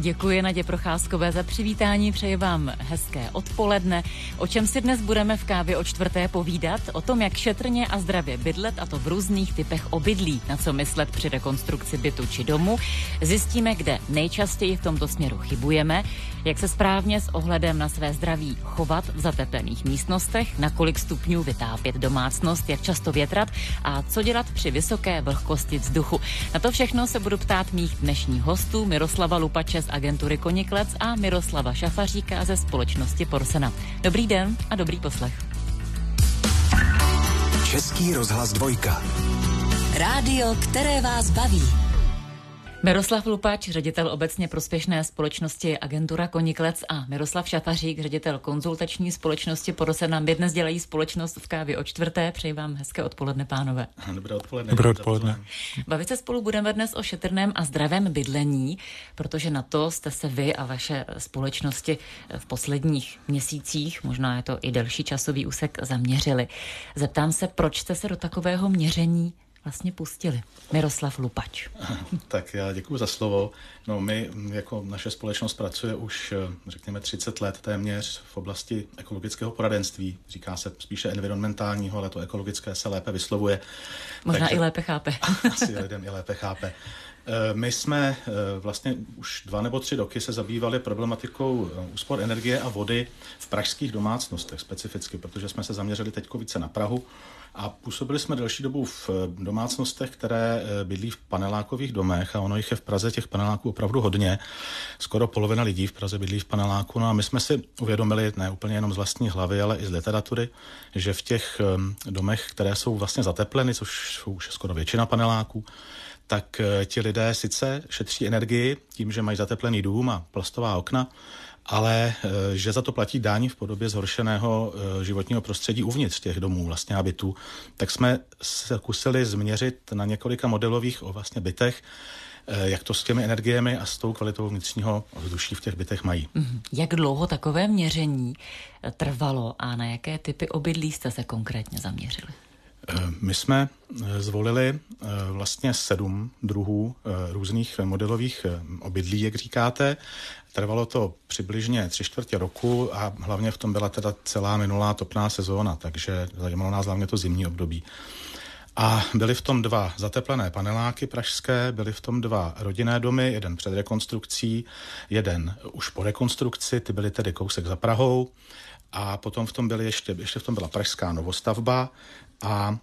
Děkuji Nadě Procházkové za přivítání, přeji vám hezké odpoledne. O čem si dnes budeme v Kávě o čtvrté povídat? O tom, jak šetrně a zdravě bydlet, a to v různých typech obydlí, na co myslet při rekonstrukci bytu či domu. Zjistíme, kde nejčastěji v tomto směru chybujeme, jak se správně s ohledem na své zdraví chovat v zateplených místnostech, na kolik stupňů vytápět domácnost, jak často větrat a co dělat při vysoké vlhkosti vzduchu. Na to všechno se budu ptát mých dnešních hostů Miroslava Lupače z agentury Koniklec a Miroslava Šafaříka ze společnosti Porsena. Dobrý den a dobrý poslech. Český rozhlas 2. Rádio, které vás baví. Miroslav Lupač, ředitel obecně prospěšné společnosti agentura Koniklec a Miroslav Šafařík, ředitel konzultační společnosti Porsena. Mě dnes dělají společnost v Kávě o čtvrté. Přeji vám hezké odpoledne, pánové. Dobré odpoledne. Dobré odpoledne. Bavit se spolu budeme dnes o šetrném a zdravém bydlení, protože na to jste se vy a vaše společnosti v posledních měsících, možná je to i delší časový úsek, zaměřili. Zeptám se, proč jste se do takového měření vlastně pustili? Miroslav Lupač. Tak já děkuji za slovo. No, my jako naše společnost pracuje už, řekněme, 30 let téměř v oblasti ekologického poradenství. Říká se spíše environmentálního, ale to ekologické se lépe vyslovuje. Možná i lépe chápe. Asi lidem i lépe chápe. My jsme vlastně už 2 nebo 3 roky se zabývali problematikou úspor energie a vody v pražských domácnostech specificky, protože jsme se zaměřili teďko více na Prahu a působili jsme delší dobu v domácnostech, které bydlí v panelákových domech a ono jich je v Praze těch paneláků opravdu hodně. Skoro polovina lidí v Praze bydlí v paneláku. No a my jsme si uvědomili, ne úplně jenom z vlastní hlavy, ale i z literatury, že v těch domech, které jsou vlastně zatepleny, což jsou už skoro většina paneláků, tak ti lidé sice šetří energii tím, že mají zateplený dům a plastová okna, ale že za to platí daň v podobě zhoršeného životního prostředí uvnitř těch domů vlastně a bytů, tak jsme se kusili změřit na několika modelových vlastně bytech, jak to s těmi energiemi a s tou kvalitou vnitřního vzduší v těch bytech mají. Jak dlouho takové měření trvalo a na jaké typy obydlí jste se konkrétně zaměřili? My jsme zvolili vlastně 7 druhů různých modelových obydlí, jak říkáte. Trvalo to přibližně 3/4 roku a hlavně v tom byla teda celá minulá topná sezóna, takže zajímalo nás hlavně to zimní období. A byly v tom 2 zateplené paneláky pražské, byly v tom 2 rodinné domy, jeden před rekonstrukcí, jeden už po rekonstrukci, ty byly tedy kousek za Prahou. A potom v tom byly ještě v tom byla pražská novostavba a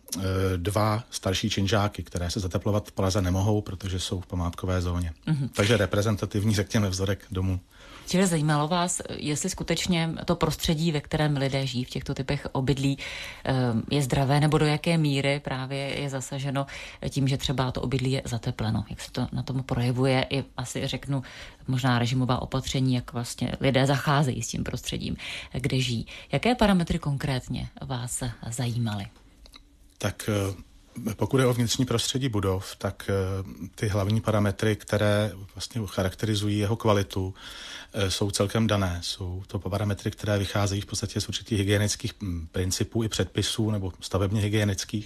2 starší činžáky, které se zateplovat v Praze nemohou, protože jsou v památkové zóně. Takže reprezentativní, řekněme, vzorek domů. Čili zajímalo vás, jestli skutečně to prostředí, ve kterém lidé žijí v těchto typech obydlí, je zdravé, nebo do jaké míry právě je zasaženo tím, že třeba to obydlí je zatepleno. Jak se to na tom projevuje i asi řeknu možná režimová opatření, jak vlastně lidé zacházejí s tím prostředím, kde žijí. Jaké parametry konkrétně vás zajímaly? Tak pokud je o vnitřní prostředí budov, tak ty hlavní parametry, které vlastně charakterizují jeho kvalitu, jsou celkem dané. Jsou to parametry, které vycházejí v podstatě z určitých hygienických principů i předpisů nebo stavebně hygienických.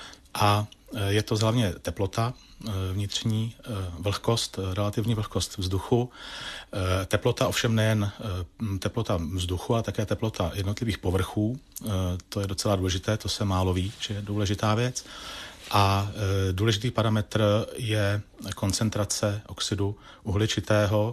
A je to hlavně teplota vnitřní, vlhkost, relativní vlhkost vzduchu. Teplota ovšem nejen teplota vzduchu, ale také teplota jednotlivých povrchů. To je docela důležité, to se málo ví, že je důležitá věc. A důležitý parametr je koncentrace oxidu uhličitého,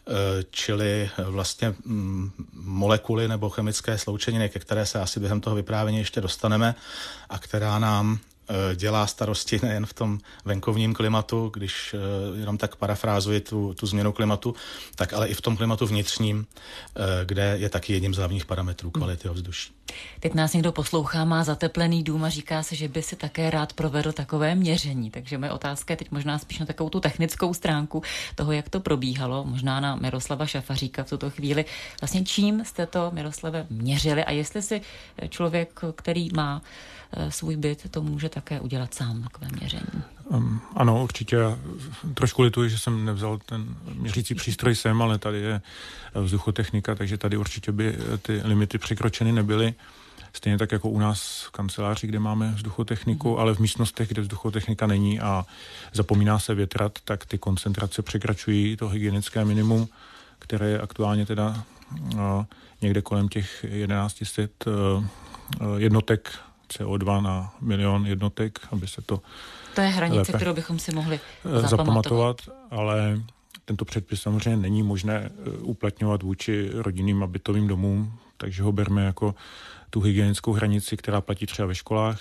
čili vlastně molekuly nebo chemické sloučeniny, ke které se asi během toho vyprávění ještě dostaneme a která nám dělá starosti nejen v tom venkovním klimatu, když jenom tak parafrázuji tu změnu klimatu, tak ale i v tom klimatu vnitřním, kde je taky jedním z hlavních parametrů kvality ovzduší. Teď nás někdo poslouchá, má zateplený dům a říká se, že by si také rád provedl takové měření. Takže moje otázka je teď možná spíš na takovou tu technickou stránku toho, jak to probíhalo, možná na Miroslava Šafaříka v tuto chvíli. Vlastně čím jste to, Miroslave, měřili a jestli si člověk, který má svůj byt, to může také udělat sám, takové měření? Ano, určitě. Trošku lituji, že jsem nevzal ten měřící přístroj sem, ale tady je vzduchotechnika, takže tady určitě by ty limity překročeny nebyly. Stejně tak jako u nás v kanceláři, kde máme vzduchotechniku, ale v místnostech, kde vzduchotechnika není a zapomíná se větrat, tak ty koncentrace překračují to hygienické minimum, které je aktuálně teda někde kolem těch 1100 jednotek CO2 na milion jednotek, aby se to... To je hranice, kterou bychom si mohli zapamatovat, ale tento předpis samozřejmě není možné uplatňovat vůči rodinným a bytovým domům, takže ho berme jako tu hygienickou hranici, která platí třeba ve školách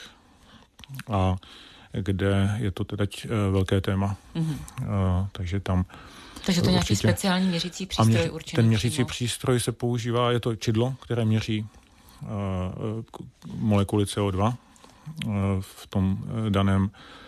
a kde je to teda velké téma. Takže tam... Takže to je nějaký speciální měřící přístroj určitě. Ten měřící přístroj se používá, je to čidlo, které měří molekuly CO2 v tom daném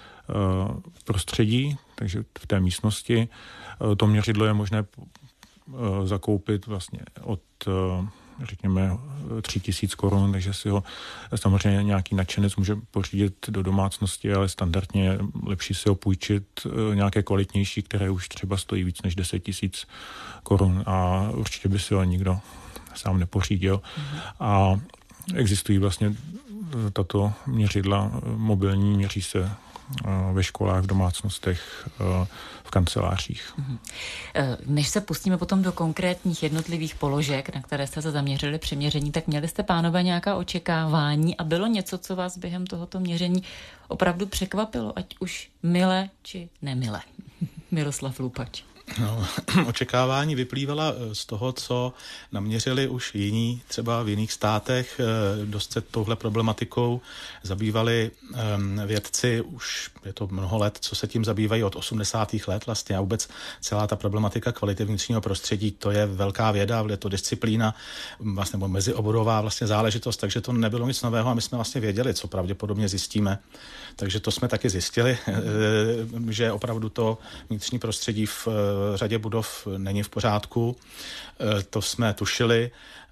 prostředí, takže v té místnosti. To měřidlo je možné zakoupit vlastně od, řekněme, 3000 korun, takže si ho samozřejmě nějaký nadšenec může pořídit do domácnosti, ale standardně je lepší si ho půjčit nějaké kvalitnější, které už třeba stojí víc než 10 000 korun a určitě by si ho nikdo sám nepořídil. A existují vlastně tato měřidla mobilní, měří se ve školách, v domácnostech, v kancelářích. Než se pustíme potom do konkrétních jednotlivých položek, na které jste se zaměřili při měření, tak měli jste, pánové, nějaká očekávání a bylo něco, co vás během tohoto měření opravdu překvapilo, ať už mile či nemile? Miroslav Lupač. No, očekávání vyplývala z toho, co naměřili už jiní, třeba v jiných státech, dost se touhle problematikou zabývali vědci, už je to mnoho let, co se tím zabývají od 80. let vlastně a vůbec celá ta problematika kvality vnitřního prostředí, to je velká věda, je to disciplína, vlastně mezioborová vlastně záležitost, takže to nebylo nic nového a my jsme vlastně věděli, co pravděpodobně zjistíme. Takže to jsme taky zjistili, že opravdu to vnitřní prostředí v řadě budov není v pořádku. To jsme tušili.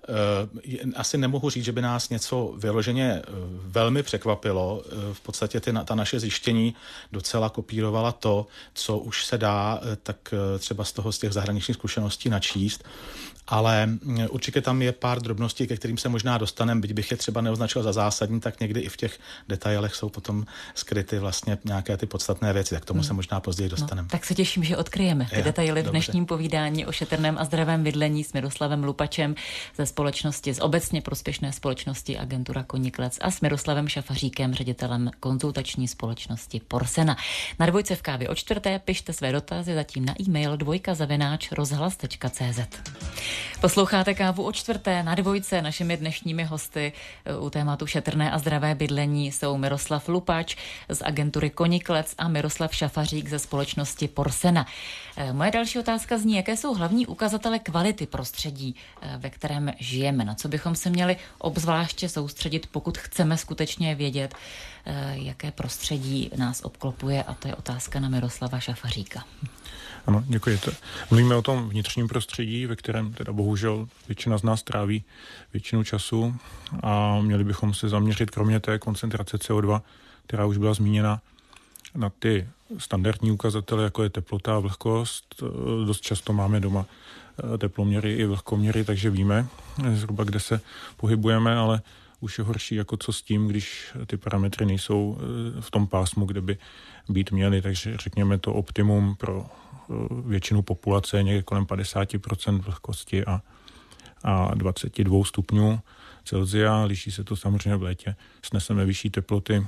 Asi nemohu říct, že by nás něco vyloženě velmi překvapilo. V podstatě ta naše zjištění docela kopírovala to, co už se dá tak třeba z těch zahraničních zkušeností načíst. Ale určitě tam je pár drobností, ke kterým se možná dostaneme, byť bych je třeba neoznačil za zásadní, tak někdy i v těch detailech jsou potom skryty vlastně nějaké ty podstatné věci, tak k tomu se možná později dostaneme. No, tak se těším, že odkryjeme ty detaily v dnešním povídání o šetrném a zdravém bydlení s Miroslavem Lupačem ze společnosti, z obecně prospěšné společnosti Agentura Koníklec a s Miroslavem Šafaříkem, ředitelem konzultační společnosti Porsena. Na Dvojce v kávě o 4. pište své dotazy zatím na e-mail dvojka@rozhlas.cz. Posloucháte kávu o 4. na Dvojce. Našimi dnešními hosty u tématu šetrné a zdravé bydlení jsou Miroslav Lupač z agentury Koníklec a Miroslav Šafařík ze společnosti Porsena. Moje další otázka zní, jaké jsou hlavní ukazatele kvality prostředí, ve kterém žijeme, na co bychom se měli obzvláště soustředit, pokud chceme skutečně vědět, jaké prostředí nás obklopuje, a to je otázka na Miroslava Šafaříka. Ano, děkuji. Mluvíme o tom vnitřním prostředí, ve kterém teda bohužel většina z nás tráví většinu času a měli bychom se zaměřit kromě té koncentrace CO2, která už byla zmíněna, na ty standardní ukazatele, jako je teplota a vlhkost. Dost často máme doma teploměry i vlhkoměry, takže víme zhruba, kde se pohybujeme, ale už je horší jako co s tím, když ty parametry nejsou v tom pásmu, kde by být měly. Takže řekněme to optimum pro většinu populace někde kolem 50% vlhkosti a 22 stupňů Celsia. Liší se to samozřejmě v létě. Sneseme vyšší teploty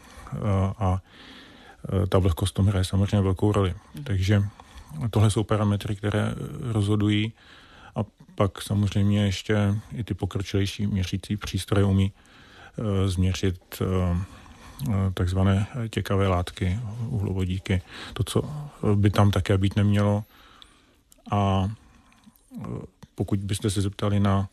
a ta vlhkost tom hraje samozřejmě velkou roli. Takže tohle jsou parametry, které rozhodují a pak samozřejmě ještě i ty pokročilejší měřící přístroje umí změřit takzvané těkavé látky, uhlovodíky, to, co by tam také být nemělo. A pokud byste se zeptali na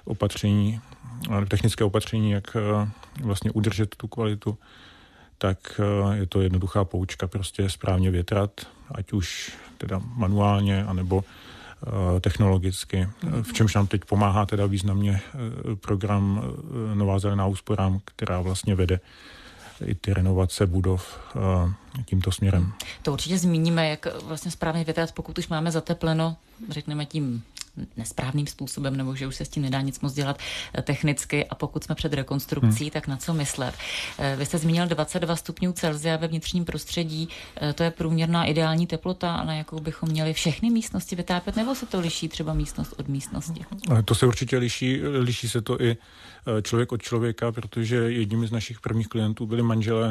technické opatření, jak vlastně udržet tu kvalitu, tak je to jednoduchá poučka, prostě správně větrat, ať už teda manuálně, anebo technologicky, v čemž nám teď pomáhá teda významně program Nová zelená úsporám, která vlastně vede i ty renovace budov tímto směrem. To určitě zmíníme, jak vlastně správně větrat, pokud už máme zatepleno, řekneme tím nesprávným způsobem, nebo že už se s tím nedá nic moc dělat technicky a pokud jsme před rekonstrukcí, tak na co myslet. Vy jste zmínil 22 stupňů Celsia ve vnitřním prostředí, to je průměrná ideální teplota, na jakou bychom měli všechny místnosti vytápět, nebo se to liší třeba místnost od místnosti? To se určitě liší se to i člověk od člověka, protože jedním z našich prvních klientů byli manželé.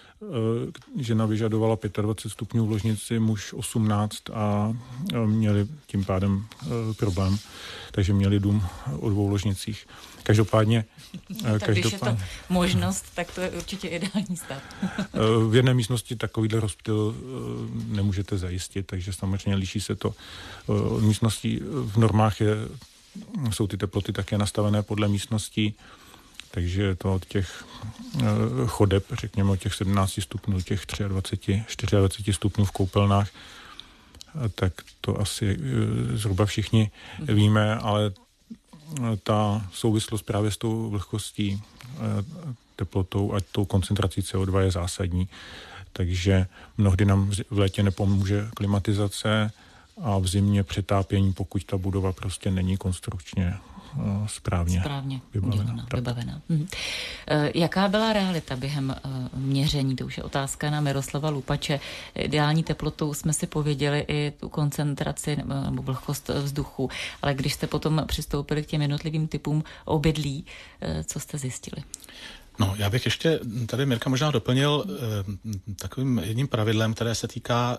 Žena vyžadovala 25 stupňů v ložnici, muž 18 a měli tím pádem problém, takže měli dům o 2 ložnicích. Každopádně... Když je to možnost, tak to je určitě ideální stav. V jedné místnosti takovýhle rozptyl nemůžete zajistit, takže samozřejmě liší se to. Místností v normách jsou ty teploty také nastavené podle místností, takže je to od těch chodeb, řekněme od těch 17 stupňů, těch 23, 24 stupňů v koupelnách, tak to asi zhruba všichni víme, ale ta souvislost právě s tou vlhkostí, teplotou a tou koncentrací CO2 je zásadní. Takže mnohdy nám v létě nepomůže klimatizace a v zimě přetápění, pokud ta budova prostě není konstrukčně správně vybavená. Jaká byla realita během měření? To už je otázka na Miroslava Lupače. Ideální teplotou jsme si pověděli i tu koncentraci nebo vlhkost vzduchu, ale když jste potom přistoupili k těm jednotlivým typům obydlí, co jste zjistili? No, já bych ještě tady, Mirka, možná doplnil takovým jedním pravidlem, které se týká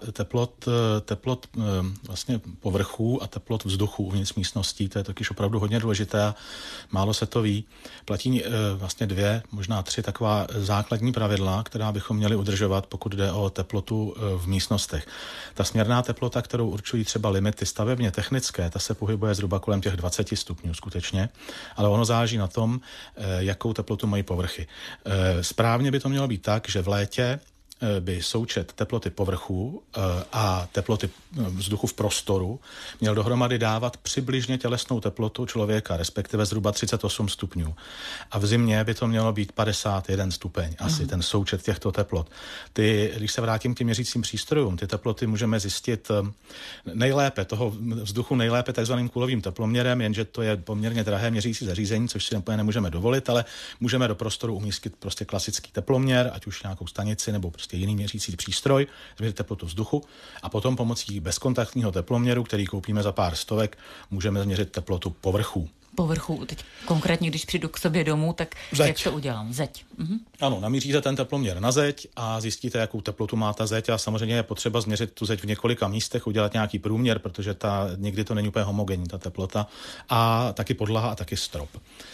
teplot vlastně povrchů a teplot vzduchu uvnitř místností. To je totiž opravdu hodně důležité a málo se to ví. Platí vlastně 2, možná 3 taková základní pravidla, která bychom měli udržovat, pokud jde o teplotu v místnostech. Ta směrná teplota, kterou určují třeba limity stavebně technické, ta se pohybuje zhruba kolem těch 20 stupňů skutečně, ale ono záleží na tom, jakou teplotu mají povrchy. Správně by to mělo být tak, že v létě by součet teploty povrchu a teploty vzduchu v prostoru měl dohromady dávat přibližně tělesnou teplotu člověka, respektive zhruba 38 stupňů. A v zimě by to mělo být 51 stupeň, asi ten součet těchto teplot. Když se vrátím k těm měřícím přístrojům, ty teploty můžeme zjistit nejlépe, toho vzduchu nejlépe takzvaným kulovým teploměrem, jenže to je poměrně drahé měřící zařízení, což si nemůžeme dovolit, ale můžeme do prostoru umístit prostě klasický teploměr, ať už nějakou stanici nebo prostě jiný měřící přístroj, změřit teplotu vzduchu a potom pomocí bezkontaktního teploměru, který koupíme za pár stovek, můžeme změřit teplotu povrchů. Teď konkrétně, když přijdu k sobě domů, tak jak to udělám? Zeď. Ano, namíříte ten teploměr na zeď a zjistíte, jakou teplotu má ta zeď a samozřejmě je potřeba změřit tu zeď v několika místech, udělat nějaký průměr, protože někdy to není úplně homogenní, ta teplota, a taky podlaha a taky strop.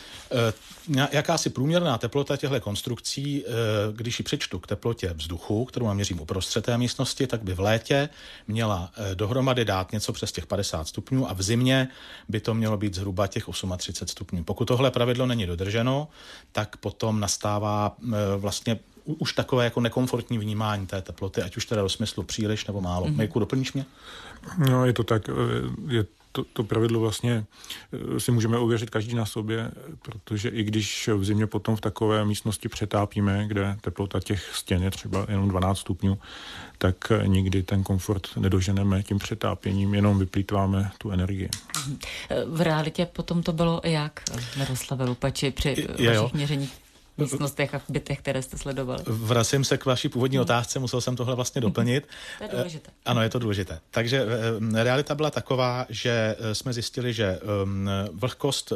Jakási průměrná teplota těchto konstrukcí, když ji přečtu k teplotě vzduchu, kterou naměřím uprostřed té místnosti, tak by v létě měla dohromady dát něco přes těch 50 stupňů a v zimě by to mělo být zhruba těch 38 stupňů. Pokud tohle pravidlo není dodrženo, tak potom nastává vlastně už takové jako nekomfortní vnímání té teploty, ať už teda do smyslu příliš nebo málo. Mirku, doplníš mě? No, je to tak, to pravidlo vlastně si můžeme ověřit každý na sobě, protože i když v zimě potom v takové místnosti přetápíme, kde teplota těch stěn je třeba jenom 12 stupňů, tak nikdy ten komfort nedoženeme tím přetápěním, jenom vyplýtváme tu energii. V realitě potom to bylo jak, Miroslave Lupači, při vašich měřeních? Místnostech a v bytech, které jste sledovali. Vracím se k vaší původní otázce, musel jsem tohle vlastně doplnit. To je důležité. Ano, je to důležité. Takže realita byla taková, že jsme zjistili, že vlhkost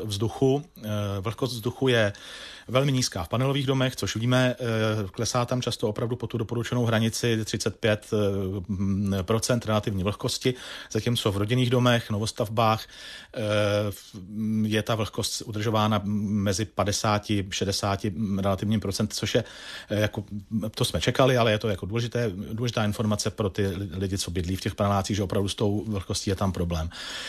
vzduchu je velmi nízká v panelových domech, což víme, klesá tam často opravdu po tu doporučenou hranici 35% relativní vlhkosti, zatímco v rodinných domech, novostavbách je ta vlhkost udržována mezi 50-60 relativním procent, což je, jako, to jsme čekali, ale je to jako důležitá informace pro ty lidi, co bydlí v těch panelácích, že opravdu s tou vlhkostí je tam problém.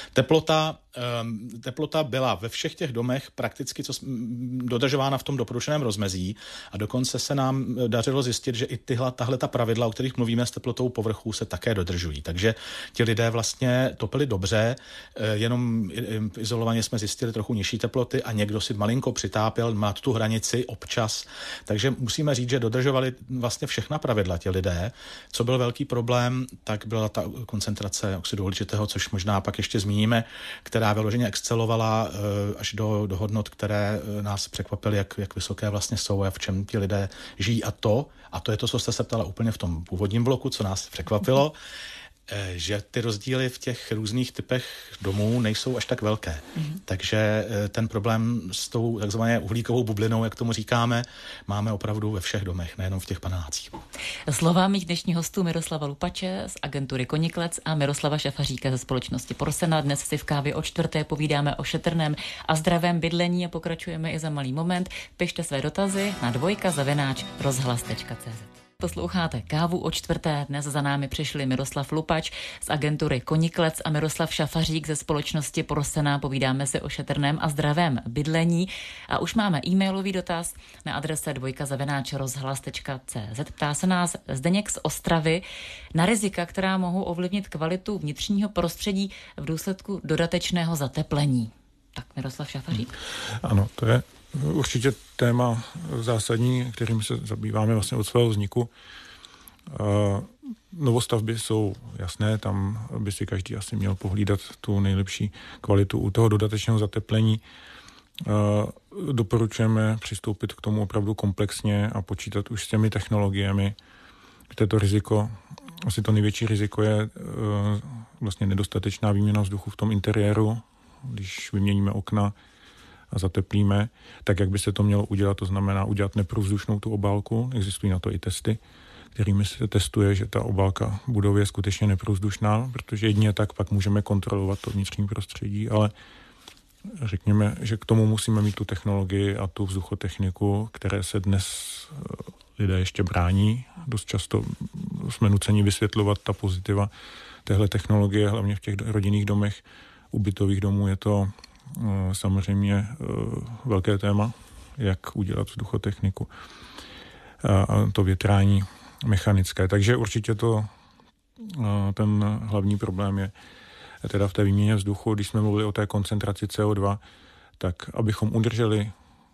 Teplota byla ve všech těch domech prakticky dodržována v tom doporučeném rozmezí a dokonce se nám dařilo zjistit, že i tahle ta pravidla, o kterých mluvíme s teplotou povrchu, se také dodržují. Takže ti lidé vlastně topili dobře, jenom izolovaně jsme zjistili trochu nižší teploty a někdo si malinko přitápěl, má tu hranici občas. Takže musíme říct, že dodržovali vlastně všechna pravidla ti lidé. Co byl velký problém, tak byla ta koncentrace oxidu uhličitého, což možná pak ještě zmíníme, která vyloženě excelovala až do hodnot, které nás překvapily, jak vysoké vlastně jsou a v čem ti lidé žijí. A to je to, co jste se ptala úplně v tom původním bloku, co nás překvapilo, že ty rozdíly v těch různých typech domů nejsou až tak velké. Takže ten problém s tou takzvanou uhlíkovou bublinou, jak tomu říkáme, máme opravdu ve všech domech, nejenom v těch panelácích. Slova mých dnešních hostů Miroslava Lupače z agentury Koníklec a Miroslava Šafaříka ze společnosti Porsena. Dnes si v Kávě o 4. povídáme o šetrném a zdravém bydlení a pokračujeme i za malý moment. Pište své dotazy na dvojka@rozhlas.cz. Posloucháte Kávu o 4. Dnes za námi přišli Miroslav Lupač z agentury Koníklec a Miroslav Šafařík ze společnosti Porsena. Povídáme si o šetrném a zdravém bydlení. A už máme e-mailový dotaz na adrese dvojka@rozhlas.cz. Ptá se nás Zdeněk z Ostravy na rizika, která mohou ovlivnit kvalitu vnitřního prostředí v důsledku dodatečného zateplení. Tak Miroslav Šafařík. Ano, to je určitě téma zásadní, kterým se zabýváme vlastně od svého vzniku. Novostavby jsou jasné, tam by si každý asi měl pohlídat tu nejlepší kvalitu. U toho dodatečného zateplení doporučujeme přistoupit k tomu opravdu komplexně a počítat už s těmi technologiemi, kde to riziko, asi to největší riziko je vlastně nedostatečná výměna vzduchu v tom interiéru, když vyměníme okna a zateplíme, tak jak by se to mělo udělat, to znamená udělat neprůzdušnou tu obálku. Existují na to i testy, kterými se testuje, že ta obálka budovy je skutečně neprůzdušná, protože jedině tak pak můžeme kontrolovat to vnitřní prostředí, ale řekněme, že k tomu musíme mít tu technologii a tu vzduchotechniku, které se dnes lidé ještě brání. Dost často jsme nuceni vysvětlovat ta pozitiva téhle technologie, hlavně v těch rodinných domech. U bytových domů je to samozřejmě velké téma, jak udělat vzduchotechniku a to větrání mechanické. Takže určitě ten hlavní problém je teda v té výměně vzduchu. Když jsme mluvili o té koncentraci CO2, tak abychom udrželi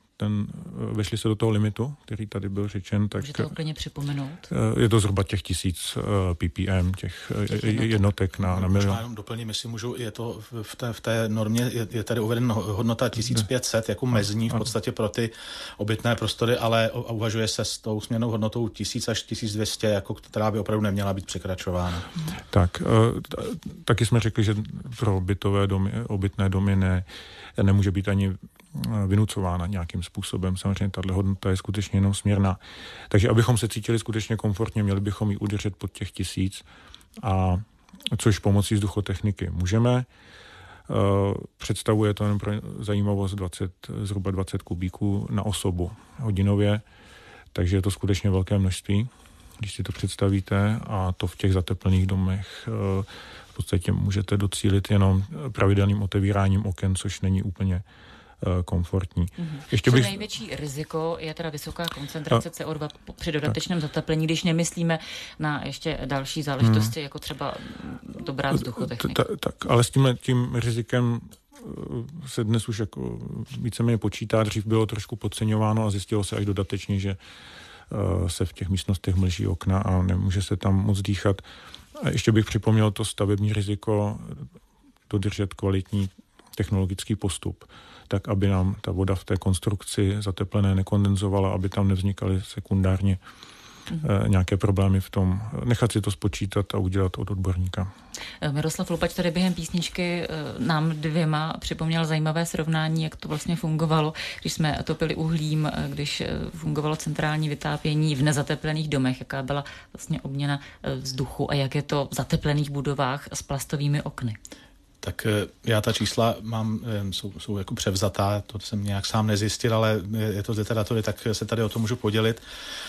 vešli se do toho limitu, který tady byl řečen, tak můžete úplně připomenout? Je to zhruba těch 1000 ppm, těch jednotek na milion. Možná jenom doplním, jestli můžu, je to v té normě, je tady uvedena hodnota 1500 jako mezní v podstatě pro ty obytné prostory, ale uvažuje se s tou směrnou hodnotou 1000 až 1200, jako která by opravdu neměla být překračována. Tak, taky jsme řekli, že pro bytové domy, obytné domy nemůže být ani vynucována nějakým způsobem. Samozřejmě tato hodnota je skutečně jenom směrná. Takže abychom se cítili skutečně komfortně, měli bychom ji udržet pod těch 1000, a což pomocí vzduchotechniky můžeme. Představuje to jen pro zajímavost zhruba 20 kubíků na osobu hodinově, takže je to skutečně velké množství, když si to představíte, a to v těch zateplených domech v podstatě můžete docílit jenom pravidelným otevíráním oken, což není úplně komfortní. Největší riziko je teda vysoká koncentrace CO2 při dodatečném zateplení, když nemyslíme na ještě další záležitosti, jako třeba dobrá vzduchotechnika. Tak, ale s tím rizikem se dnes už jako víceméně počítá. Dřív bylo trošku podceňováno a zjistilo se až dodatečně, že se v těch místnostech mlží okna a nemůže se tam moc dýchat. A ještě bych připomněl to stavební riziko dodržet kvalitní technologický postup, tak aby nám ta voda v té konstrukci zateplené nekondenzovala, aby tam nevznikaly sekundárně nějaké problémy v tom. Nechat si to spočítat a udělat od odborníka. Miroslav Lupač tady během písničky nám dvěma připomněl zajímavé srovnání, jak to vlastně fungovalo, když jsme topili uhlím, když fungovalo centrální vytápění v nezateplených domech, jaká byla vlastně obměna vzduchu a jak je to v zateplených budovách s plastovými okny. Tak já ta čísla mám, jsou jako převzatá, to jsem nějak sám nezjistil, ale je to z literatury, tak se tady o to můžu podělit.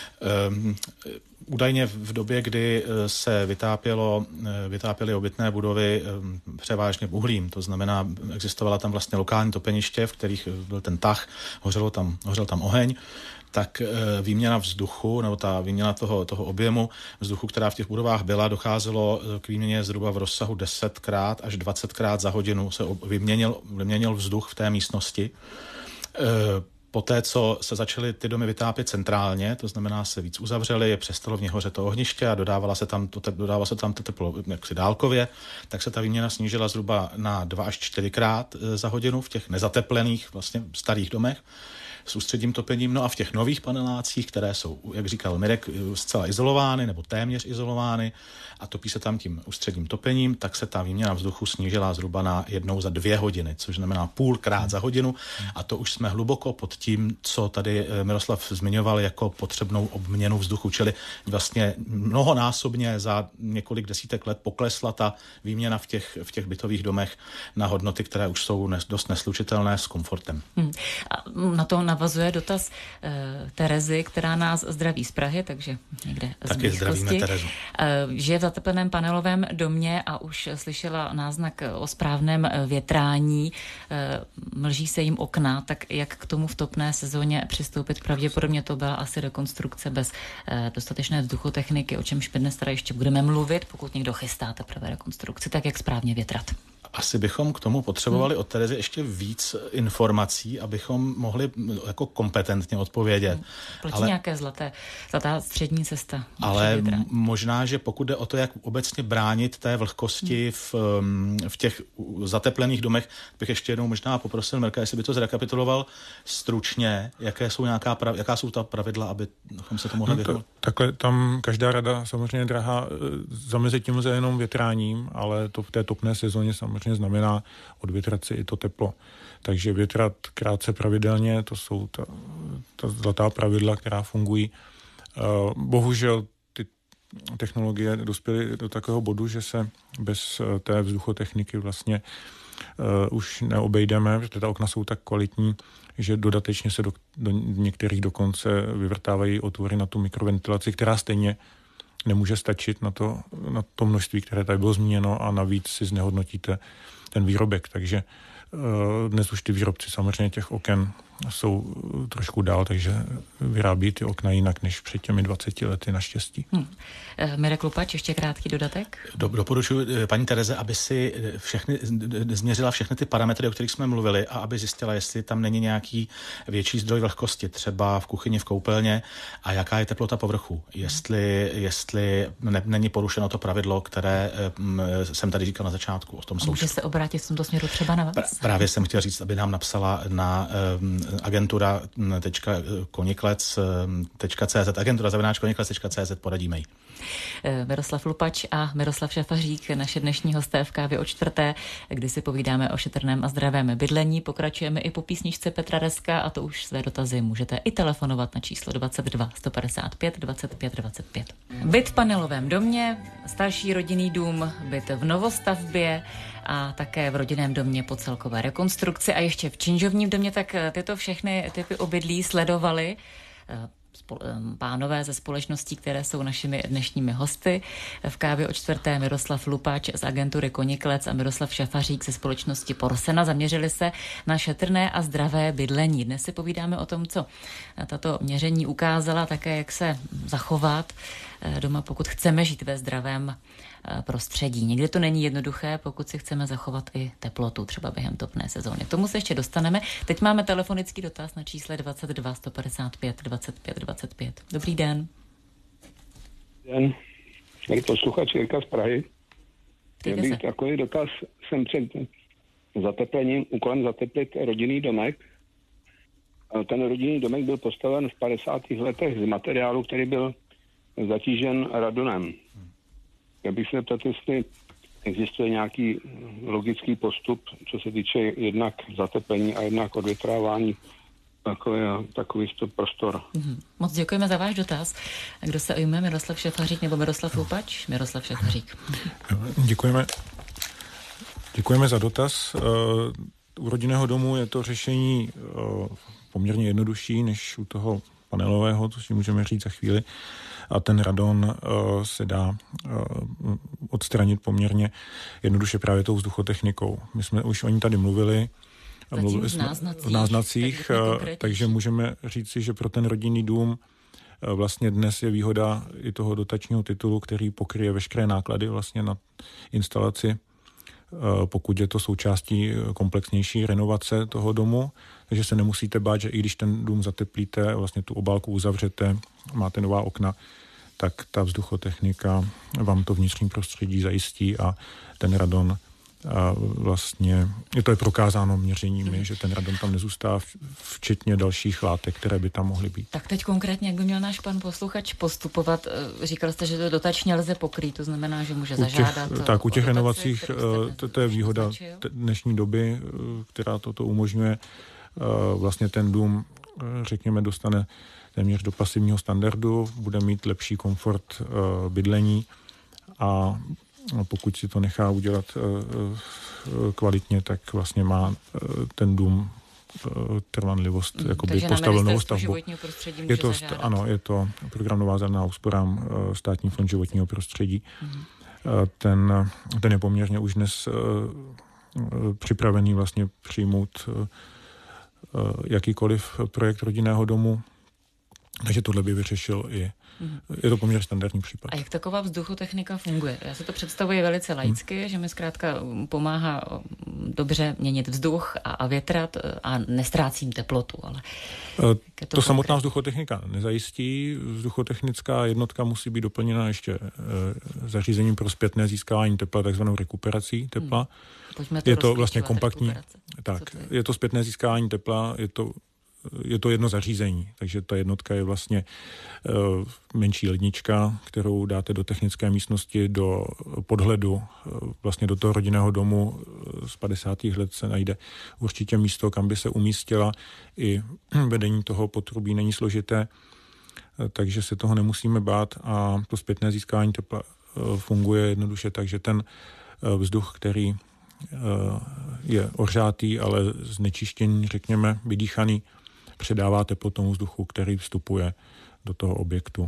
Údajně v době, kdy se vytápěly obytné budovy převážně uhlím, to znamená, existovala tam vlastně lokální topeniště, v kterých byl ten tah, hořel tam oheň, tak výměna vzduchu, nebo ta výměna toho objemu vzduchu, která v těch budovách byla, docházelo k výměně zhruba v rozsahu 10krát až 20krát za hodinu se vyměnil vzduch v té místnosti. Poté, co se začaly ty domy vytápět centrálně, to znamená se víc uzavřely, přestalo v nich hořet to ohniště a dodávalo se tam to teplo jaksi dálkově, tak se ta výměna snížila zhruba na 2 až 4krát za hodinu v těch nezateplených vlastně starých domech s ústředním topením. No a v těch nových panelácích, které jsou, jak říkal Mirek, zcela izolovány nebo téměř izolovány a topí se tam tím ústředním topením, tak se ta výměna vzduchu snížila zhruba na 1 za 2 hodiny, což znamená 0,5krát za hodinu a to už jsme hluboko pod tím, co tady Miroslav zmiňoval jako potřebnou obměnu vzduchu, čili vlastně mnohonásobně za několik desítek let poklesla ta výměna v těch bytových domech na hodnoty, které už jsou dost neslučitelné s komfortem. A na to navazuje dotaz Terezy, která nás zdraví z Prahy, takže někde z taky zdravíme Terezu. Žije v zatepleném panelovém domě a už slyšela náznak o správném větrání. Mlží se jim okna, tak jak k tomu v topné sezóně přistoupit? Pravděpodobně to byla asi rekonstrukce bez dostatečné vzduchotechniky, o čemž dnes teda ještě budeme mluvit, pokud někdo chystá teprve rekonstrukci, tak jak správně větrat. Asi bychom k tomu potřebovali od Terezy ještě víc informací, abychom mohli jako kompetentně odpovědět. Platí nějaké zlatá střední cesta. Ale možná, že pokud jde o to, jak obecně bránit té vlhkosti v těch zateplených domech, bych ještě jednou možná poprosil Mirka, jestli by to zrekapituloval stručně, jaká jsou ta pravidla, abychom se to mohli vyhnout. Takhle tam každá rada samozřejmě drahá zamezit tím lze jenom větráním, ale to v té topné sezóně samozřejmě znamená odvětrat si i to teplo. Takže větrat krátce pravidelně, to jsou ta zlatá pravidla, která fungují. Bohužel ty technologie dospěly do takového bodu, že se bez té vzduchotechniky vlastně už neobejdeme, protože ta okna jsou tak kvalitní, že dodatečně se do některých dokonce vyvrtávají otvory na tu mikroventilaci, která stejně nemůže stačit na to množství, které tady bylo zmíněno a navíc si znehodnotíte ten výrobek. Takže dnes už ty výrobci samozřejmě těch oken jsou trošku dál, takže vyrábí ty okna jinak než před těmi 20 lety naštěstí. Mirek Lupač, ještě krátký dodatek? Doporučuji paní Tereze, aby si změřila všechny ty parametry, o kterých jsme mluvili a aby zjistila, jestli tam není nějaký větší zdroj vlhkosti, třeba v kuchyni, v koupelně a jaká je teplota povrchu. Jestli není porušeno to pravidlo, které jsem tady říkal na začátku. O tom může se obrátit v tomto směru třeba na vás? Právě jsem chtěl říct, aby nám napsala na agentura.konikles.cz poradíme jí. Miroslav Lupač a Miroslav Šafařík, naše dnešní hosté v Kávě o čtvrté, kdy si povídáme o šetrném a zdravém bydlení. Pokračujeme i po písničce Petra Reska a to už své dotazy můžete i telefonovat na číslo 22 155 25 25. Byt v panelovém domě, starší rodinný dům, byt v novostavbě a také v rodinném domě po celkové rekonstrukci a ještě v činžovním domě, tak tyto všechny typy obydlí sledovali pánové ze společností, které jsou našimi dnešními hosty. V Kávě o čtvrté Miroslav Lupač z agentury Konikles a Miroslav Šafařík ze společnosti Porsena zaměřili se na šetrné a zdravé bydlení. Dnes si povídáme o tom, co tato měření ukázala, také jak se zachovat doma, pokud chceme žít ve zdravém prostředí. Někdy to není jednoduché, pokud si chceme zachovat i teplotu, třeba během topné sezóny. K tomu se ještě dostaneme. Teď máme telefonický dotaz na čísle 22 155 25 25. Dobrý den. Den. Tady posluchač Jirka z Prahy. Já bych takový dotaz, jsem před zateplením, úkolem zateplit rodinný domek. Ten rodinný domek byl postaven v 50. letech z materiálu, který byl zatížen radonem. Já bych se zeptat, jestli existuje nějaký logický postup, co se týče jednak zateplení a jednak odvětrávání takový prostor. Moc děkujeme za váš dotaz. Kdo se ujme, Miroslav Šafařík nebo Miroslav Lupač? Miroslav Šafařík. Děkujeme za dotaz. U rodinného domu je to řešení poměrně jednodušší než u toho panelového, to si můžeme říct za chvíli. A ten radon se dá odstranit poměrně jednoduše právě tou vzduchotechnikou. My jsme už o ní tady mluvili v náznacích, takže můžeme říci, že pro ten rodinný dům vlastně dnes je výhoda i toho dotačního titulu, který pokryje veškeré náklady vlastně na instalaci pokud je to součástí komplexnější renovace toho domu, takže se nemusíte bát, že i když ten dům zateplíte, vlastně tu obálku uzavřete, máte nová okna, tak ta vzduchotechnika vám to vnitřní prostředí zajistí a ten radon vlastně, to je prokázáno měřeními, že ten radon tam nezůstává, včetně dalších látek, které by tam mohly být. Tak teď konkrétně, jak by měl náš pan posluchač postupovat? Říkal jste, že to dotačně lze pokrýt, to znamená, že může zažádat. Tak u těch renovacích, to je výhoda dnešní doby, která toto umožňuje. Vlastně ten dům, řekněme, dostane téměř do pasivního standardu, bude mít lepší komfort bydlení a pokud si to nechá udělat kvalitně, tak vlastně má ten dům trvanlivost jakoby postavenou stavbu. Je to program Nová zelená úsporám, Státní fond životního prostředí. Ten je poměrně už dnes připravený vlastně přijmout jakýkoliv projekt rodinného domu, takže tohle by vyřešil i. Je to poměrně standardní případ. A jak taková vzduchotechnika funguje? Já si to představuji velice laicky, že mi zkrátka pomáhá dobře měnit vzduch a větrat a nestrácím teplotu. Ale to samotná vzduchotechnika nezajistí. Vzduchotechnická jednotka musí být doplněna ještě zařízením pro zpětné získávání tepla, takzvanou rekuperací tepla. Je to vlastně kompaktní. Tak, je to zpětné získávání tepla, je to jedno zařízení, takže ta jednotka je vlastně menší lednička, kterou dáte do technické místnosti, do podhledu, vlastně do toho rodinného domu z 50. let se najde určitě místo, kam by se umístila. I vedení toho potrubí není složité, takže se toho nemusíme bát a to zpětné získávání tepla funguje jednoduše tak, že ten vzduch, který je ohřátý, ale znečištěný, řekněme, vydýchaný, předává teplo tomu vzduchu, který vstupuje do toho objektu.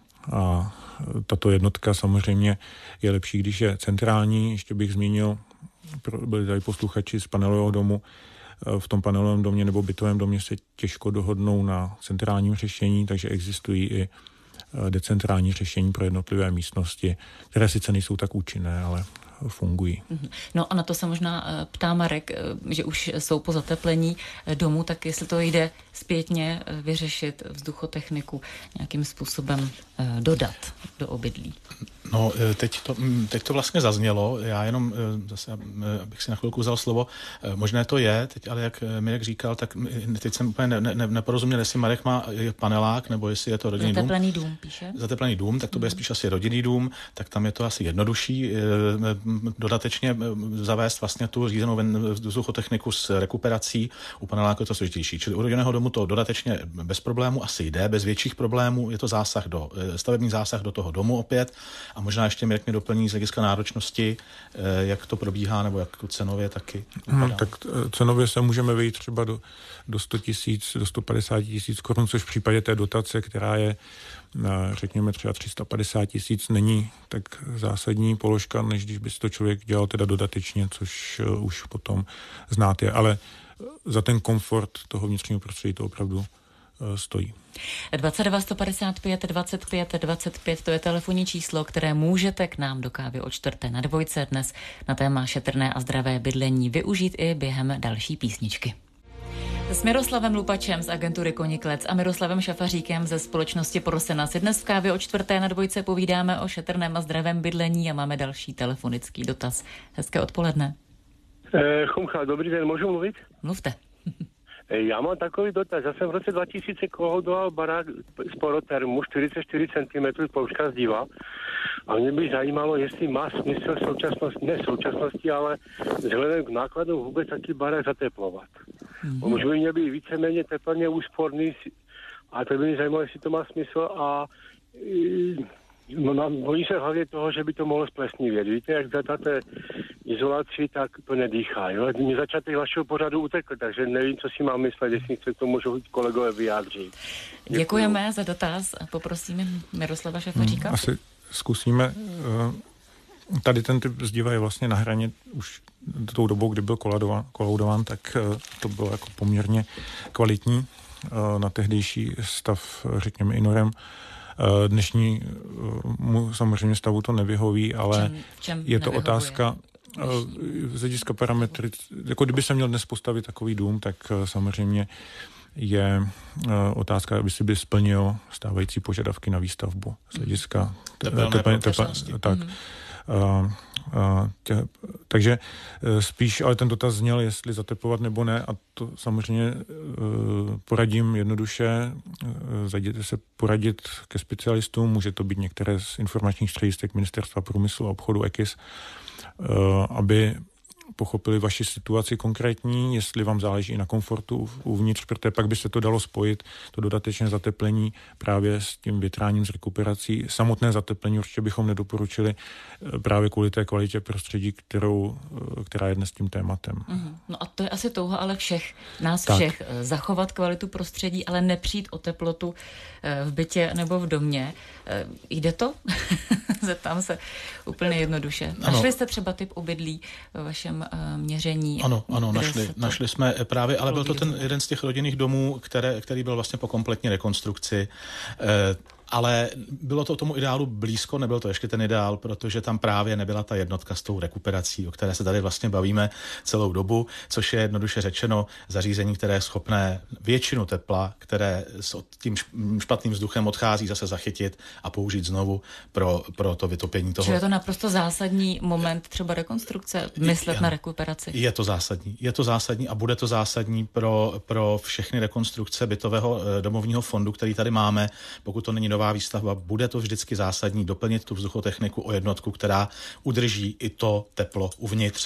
A tato jednotka samozřejmě je lepší, když je centrální. Ještě bych zmínil, byli tady posluchači z panelového domu. V tom panelovém domě nebo bytovém domě se těžko dohodnou na centrálním řešení, takže existují i decentrální řešení pro jednotlivé místnosti, které sice nejsou tak účinné, ale fungují. No a na to se možná ptá Marek, že už jsou po zateplení domu, tak jestli to jde zpětně vyřešit vzduchotechniku, nějakým způsobem dodat do obydlí. No, teď to vlastně zaznělo, já jenom zase, abych si na chvilku vzal slovo, možné to je, teď ale jak Mirek říkal, tak teď jsem úplně neporozuměl, jestli Marek má panelák, nebo jestli je to rodinný dům. Zateplený dům, píše. Zateplený dům, tak to bude spíš asi rodinný dům, tak tam je to asi jednodušší dodatečně zavést vlastně tu řízenou vzduchotechniku s rekuperací, u paneláku je to složitější. Čili u rodinného domu to dodatečně bez problému asi jde, bez větších problémů, je to stavební zásah do toho domu opět. A možná ještě Mirek mě doplní z hlediska náročnosti, jak to probíhá, nebo jak to cenově taky vypadá. Tak cenově se můžeme vejít třeba do 100 000, do 150 000 korun, což v případě té dotace, která je, řekněme, třeba 350 000, není tak zásadní položka, než když by si to člověk dělal teda dodatečně, což už potom znáte. Ale za ten komfort toho vnitřního prostředí to opravdu stojí. 22 155 25 25, to je telefonní číslo, které můžete k nám do kávy o 4:02 dnes na téma šetrné a zdravé bydlení využít i během další písničky. S Miroslavem Lupačem z agentury Koniklec a Miroslavem Šafaříkem ze společnosti Prosena si dnes v kávě o 4:02 povídáme o šetrném a zdravém bydlení a máme další telefonický dotaz. Hezké odpoledne. Chumcha, dobrý den, můžu mluvit? Mluvte. Já mám takový dotaz. Já jsem v roce 2000 kolaudoval barák z porotermu 44 cm plouška zdiva a mě by zajímalo, jestli má smysl současnosti, ale vzhledem k nákladům vůbec taky barák zateplovat. Už by měl být víceméně teplně úsporný a to by mě zajímalo, jestli to má smysl a bojí se hlavně toho, že by to mohlo splesnivět. Víte, jak zadáte izolaci, tak to nedýchá. Jo? Mě začátek vašeho pořadu utekl, takže nevím, co si mám myslet, jestli se k tomu můžou kolegové vyjádřit. Děkujeme za dotaz a poprosíme Miroslava Šafaříka. Asi zkusíme. Tady ten typ zdiva je vlastně na hraně už tou dobou, kdy byl kolaudován, tak to bylo jako poměrně kvalitní na tehdejší stav, řekněme, i norem. Dnešní samozřejmě stavu to nevyhoví, ale je to otázka, Z hlediska parametry, jako kdyby se měl dnes postavit takový dům, tak samozřejmě je otázka, aby si by splnil stávající požadavky na výstavbu z hlediska takže spíš, ale ten dotaz zněl, jestli zateplovat nebo ne, a to samozřejmě poradím jednoduše, zajděte se poradit ke specialistům, může to být některé z informačních středisek Ministerstva průmyslu a obchodu EKIS, aby pochopili vaši situaci konkrétní, jestli vám záleží i na komfortu uvnitř, protože pak by se to dalo spojit, to dodatečné zateplení právě s tím větráním, s rekuperací. Samotné zateplení určitě bychom nedoporučili právě kvůli té kvalitě prostředí, která je dnes tím tématem. No a to je asi touha ale všech, zachovat kvalitu prostředí, ale nepřijít o teplotu v bytě nebo v domě. Jde to? Zeptám se úplně jednoduše. Našli jste třeba typ obydlí ve vašem měření? Ano, našli jsme právě, ale byl to ten jeden z těch rodinných domů, který byl vlastně po kompletní rekonstrukci. Ale bylo to tomu ideálu blízko, nebyl to ještě ten ideál, protože tam právě nebyla ta jednotka s tou rekuperací, o které se tady vlastně bavíme celou dobu, což je jednoduše řečeno zařízení, které je schopné většinu tepla, které s tím špatným vzduchem odchází, zase zachytit a použít znovu pro to vytopění toho. Čili je to naprosto zásadní moment třeba rekonstrukce, myslet na rekuperaci? Je to zásadní a bude to zásadní pro všechny rekonstrukce bytového domovního fondu, který tady máme, pokud to není nová výstavba, bude to vždycky zásadní doplnit tu vzduchotechniku o jednotku, která udrží i to teplo uvnitř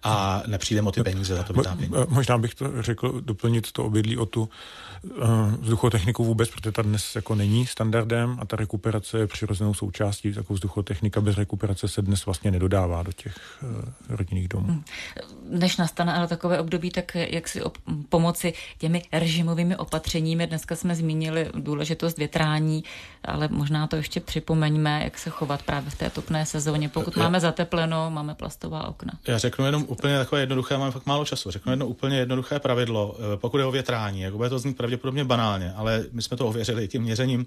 a nepřijde o ty peníze za to vytápění. Možná bych to řekl, doplnit to obydlí o tu vzduchotechniku vůbec, protože ta dnes jako není standardem a ta rekuperace je přirozenou součástí. Jako vzduchotechnika bez rekuperace se dnes vlastně nedodává do těch rodinných domů. Než nastane ale takové období, tak jak si pomoci těmi režimovými opatřeními. Dneska jsme zmínili důležitost větrání, ale možná to ještě připomeňme, jak se chovat právě v té topné sezóně. Pokud máme zatepleno, máme plastová okna. Já řeknu jenom úplně takové jednoduché, mám fakt málo času, řeknu jedno úplně jednoduché pravidlo, pokud je o větrání, jako bude to znít pravděpodobně banálně, ale my jsme to ověřili tím měřením.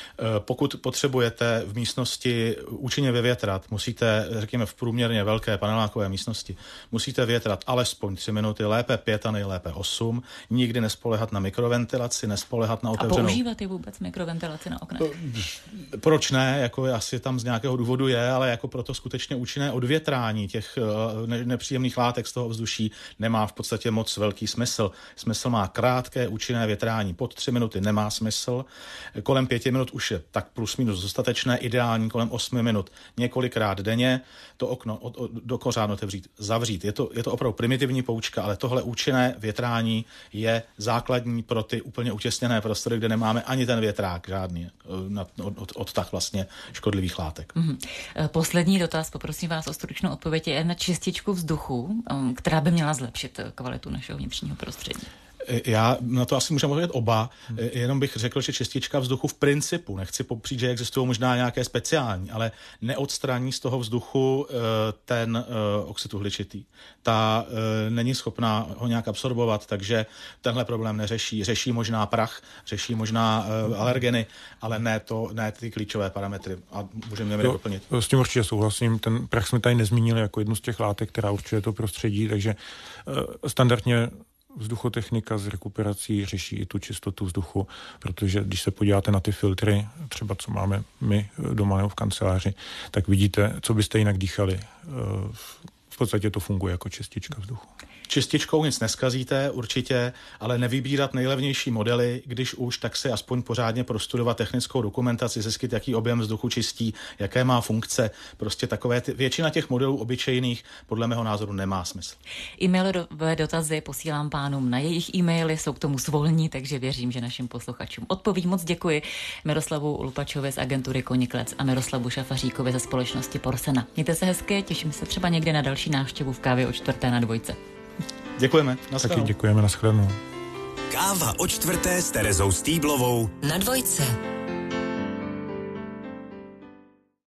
Pokud potřebujete v místnosti účinně vyvětrat, musíte, řekněme v průměrně velké panelákové místnosti, musíte větrat alespoň 3 minuty, lépe 5 a nejlépe 8, nikdy nespoléhat na mikroventilaci, nespoléhat na otevřenou. A používat je vůbec mikroventilaci na oknech? Proč ne? Jako asi tam z nějakého důvodu je, ale jako proto skutečně účinné odvětrání těch nepříjemných látek z toho vzduší nemá v podstatě moc velký smysl. Smysl má krátké účinné větrání. Pod 3 minuty nemá smysl. Kolem 5 minut už je tak plus minus dostatečné, ideální kolem 8 minut několikrát denně, to okno do kořán otevřít, zavřít. Je to opravdu primitivní poučka, ale tohle účinné větrání je základní pro ty úplně utěsněné prostory, kde nemáme ani ten větrák žádný od tak vlastně škodlivých látek. Poslední dotaz, poprosím vás o stručnou odpověď, je na čističku vzduchu, která by měla zlepšit kvalitu našeho vnitřního prostředí. Já na to asi můžeme odpovědět oba, jenom bych řekl, že čistička vzduchu v principu, nechci popřít, že existují možná nějaké speciální, ale neodstraní z toho vzduchu ten oxid uhličitý. Ta není schopná ho nějak absorbovat, takže tenhle problém neřeší. Řeší možná prach, řeší možná alergeny, ale ne ty klíčové parametry. A můžeme je doplnit. S tím určitě souhlasím. Ten prach jsme tady nezmínili jako jednu z těch látek, která určuje to prostředí, takže standardně vzduchotechnika s rekuperací řeší i tu čistotu vzduchu, protože když se podíváte na ty filtry, třeba co máme my doma nebo v kanceláři, tak vidíte, co byste jinak dýchali. V podstatě to funguje jako čistička vzduchu. Čističkou nic neskazíte určitě, ale nevybírat nejlevnější modely, když už, tak si aspoň pořádně prostudovat technickou dokumentaci, zjistit, jaký objem vzduchu čistí, jaké má funkce. Prostě většina těch modelů obyčejných podle mého názoru nemá smysl. E-mailové dotazy posílám pánům na jejich e-maily, jsou k tomu svolní, takže věřím, že našim posluchačům odpoví. Moc děkuji Miroslavu Lupačovi z agentury Koníklec a Miroslavu Šafaříkovi ze společnosti Porsena. Mějte se hezky, těším se třeba někdy na další návštěvu v Kávě o 4. na 2. Děkujeme. Taky děkujeme, nashledanou. Káva o 4. s Terezou Stýblovou na 2.